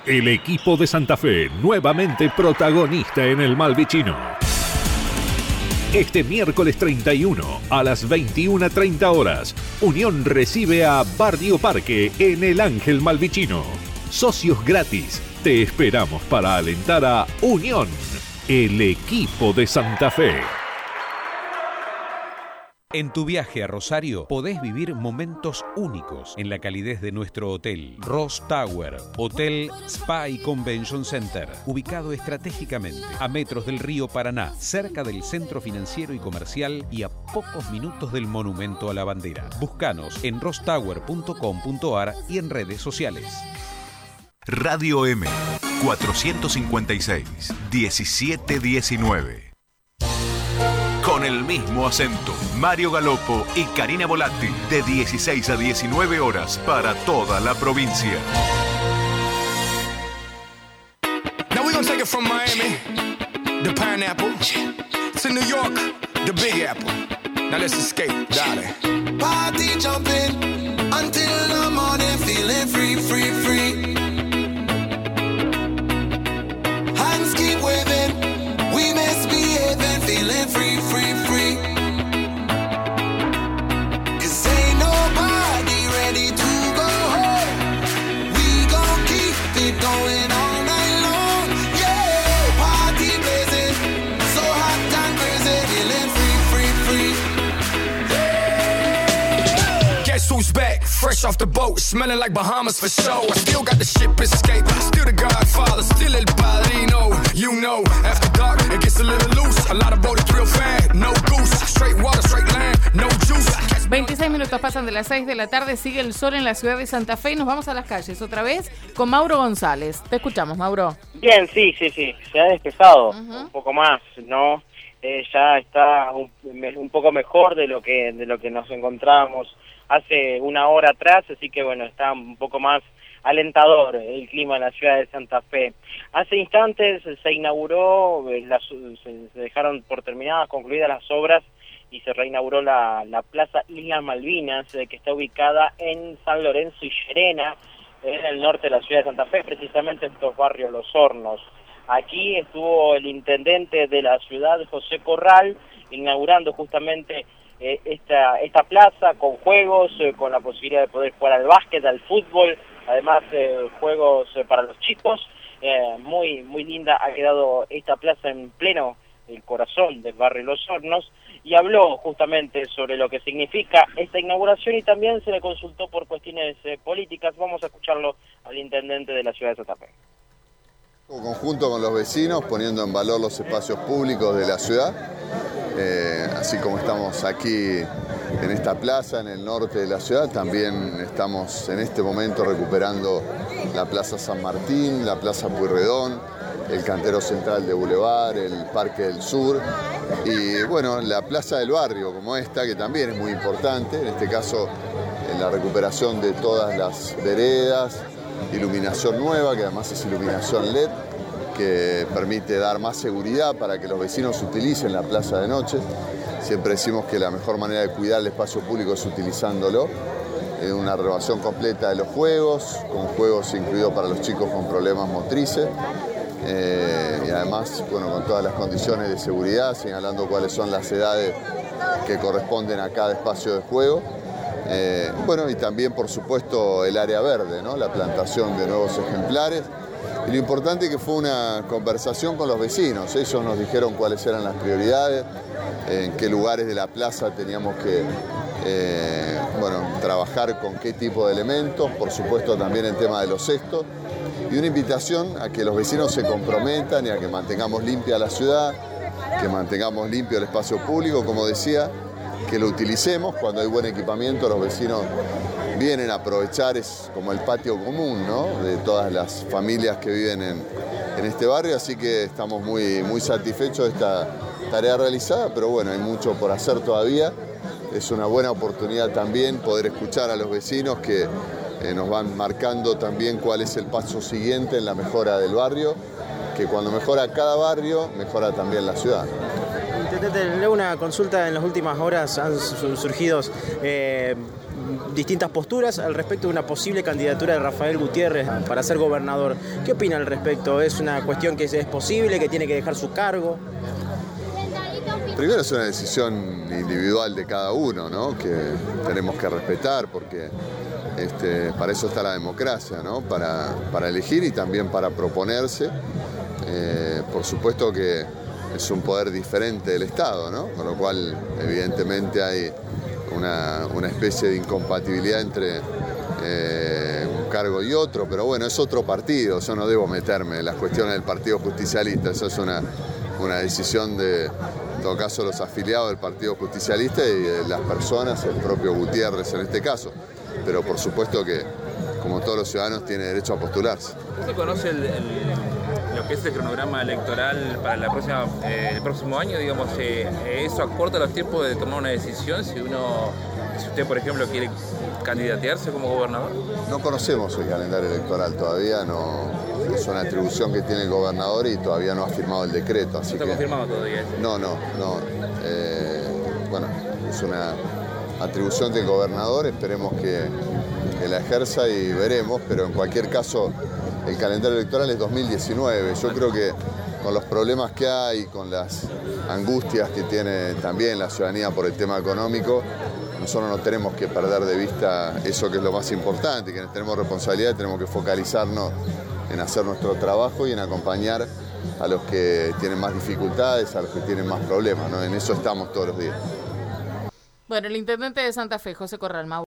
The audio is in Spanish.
El equipo de Santa Fe, nuevamente protagonista en el Malvicino. Este miércoles 31 a las 21:30 horas, Unión recibe a Barrio Parque en el Ángel Malvicino. Socios gratis, te esperamos para alentar a Unión, el equipo de Santa Fe. En tu viaje a Rosario podés vivir momentos únicos en la calidez de nuestro hotel. Ross Tower, Hotel, Spa y Convention Center, ubicado estratégicamente a metros del río Paraná, cerca del centro financiero y comercial y a pocos minutos del Monumento a la Bandera. Búscanos en rosstower.com.ar y en redes sociales. Radio M 456 1719. Con el mismo acento, Mario Galopo y Karina Volatti, de 16 a 19 horas para toda la provincia. Now we're gonna take it from Miami, the pineapple, to New York, the Big Apple. Now let's escape, darling. Party jumping until the morning, feeling free, free, free. Hands keep waving, we misbehaving, feeling free, free, free. 'Cause ain't nobody ready to go home. We gon' keep it going all night long. Yeah, party blazing, so hot and crazy, feeling free, free, free. Yeah. Guess who's back? Fresh off the boat, smelling like Bahamas for show. I still got the ship escape, still the Godfather, still el padrino. You know, after dark, it gets a little loose. A lot of boated real fast, no goose. Straight water, straight land, no juice. 26 minutos pasan de las 6 de la tarde, sigue el sol en la ciudad de Santa Fe y nos vamos a las calles otra vez con Mauro González. Te escuchamos, Mauro. Bien, sí, se ha despejado un poco más, ¿no? Ya está un poco mejor de lo que nos encontrábamos hace una hora atrás, así que bueno, está un poco más alentador el clima en la ciudad de Santa Fe. Hace instantes se inauguró, se dejaron por terminadas, concluidas las obras y se reinauguró la Plaza Islas Malvinas, que está ubicada en San Lorenzo y Llerena, en el norte de la ciudad de Santa Fe, precisamente en estos barrios Los Hornos. Aquí estuvo el intendente de la ciudad, José Corral, inaugurando justamente esta plaza con juegos, con la posibilidad de poder jugar al básquet, al fútbol, además juegos para los chicos. Muy linda ha quedado esta plaza en pleno el corazón del barrio Los Hornos, y habló justamente sobre lo que significa esta inauguración y también se le consultó por cuestiones políticas. Vamos a escucharlo al intendente de la ciudad de Santa Fe. Conjunto con los vecinos, poniendo en valor los espacios públicos de la ciudad, así como estamos aquí en esta plaza en el norte de la ciudad, también estamos en este momento recuperando la Plaza San Martín, la Plaza Pueyrredón, el Cantero Central de Boulevard, el Parque del Sur y bueno, la Plaza del Barrio como esta, que también es muy importante, en este caso en la recuperación de todas las veredas, iluminación nueva, que además es iluminación LED, que permite dar más seguridad para que los vecinos utilicen la plaza de noche. Siempre decimos que la mejor manera de cuidar el espacio público es utilizándolo. Una renovación completa de los juegos, con juegos incluidos para los chicos con problemas motrices. Y además, bueno, con todas las condiciones de seguridad, señalando cuáles son las edades que corresponden a cada espacio de juego. Bueno, y también, por supuesto, el área verde, ¿no? La plantación de nuevos ejemplares. Y lo importante es que fue una conversación con los vecinos. Ellos nos dijeron cuáles eran las prioridades, en qué lugares de la plaza teníamos que trabajar con qué tipo de elementos, por supuesto también el tema de los cestos. Y una invitación a que los vecinos se comprometan y a que mantengamos limpia la ciudad, que mantengamos limpio el espacio público, como decía, que lo utilicemos cuando hay buen equipamiento. Los vecinos vienen a aprovechar, es como el patio común, ¿no?, de todas las familias que viven en este barrio, así que estamos muy satisfechos de esta tarea realizada, pero bueno, hay mucho por hacer todavía. Es una buena oportunidad también poder escuchar a los vecinos que nos van marcando también cuál es el paso siguiente en la mejora del barrio, que cuando mejora cada barrio, mejora también la ciudad. Intendente, una consulta. En las últimas horas han surgido distintas posturas al respecto de una posible candidatura de Rafael Gutiérrez para ser gobernador. ¿Qué opina al respecto? ¿Es una cuestión que es posible, que tiene que dejar su cargo? Primero es una decisión individual de cada uno, ¿no? Que tenemos que respetar porque para eso está la democracia, ¿no? Para elegir y también para proponerse. Por supuesto que es un poder diferente del Estado, ¿no? Con lo cual evidentemente hay una especie de incompatibilidad entre un cargo y otro, pero bueno, es otro partido, yo no debo meterme en las cuestiones del Partido Justicialista, eso es una decisión de, en todo caso, los afiliados del Partido Justicialista y de las personas, el propio Gutiérrez en este caso, pero por supuesto que, como todos los ciudadanos, tiene derecho a postularse. ¿Usted conoce lo que es el cronograma electoral para el próximo año? Digamos, ¿eso acorta los tiempos de tomar una decisión si usted, por ejemplo, quiere candidatearse como gobernador? No conocemos el calendario electoral todavía, no, es una atribución que tiene el gobernador y todavía no ha firmado el decreto. Así ¿No está confirmado todavía? No. Bueno, es una atribución del gobernador, esperemos que la ejerza y veremos, pero en cualquier caso el calendario electoral es 2019. Yo creo que con los problemas que hay, con las angustias que tiene también la ciudadanía por el tema económico, nosotros no tenemos que perder de vista eso que es lo más importante, que tenemos responsabilidad, tenemos que focalizarnos en hacer nuestro trabajo y en acompañar a los que tienen más dificultades, a los que tienen más problemas, ¿no? En eso estamos todos los días. Bueno, el intendente de Santa Fe, José Corral, Mauro.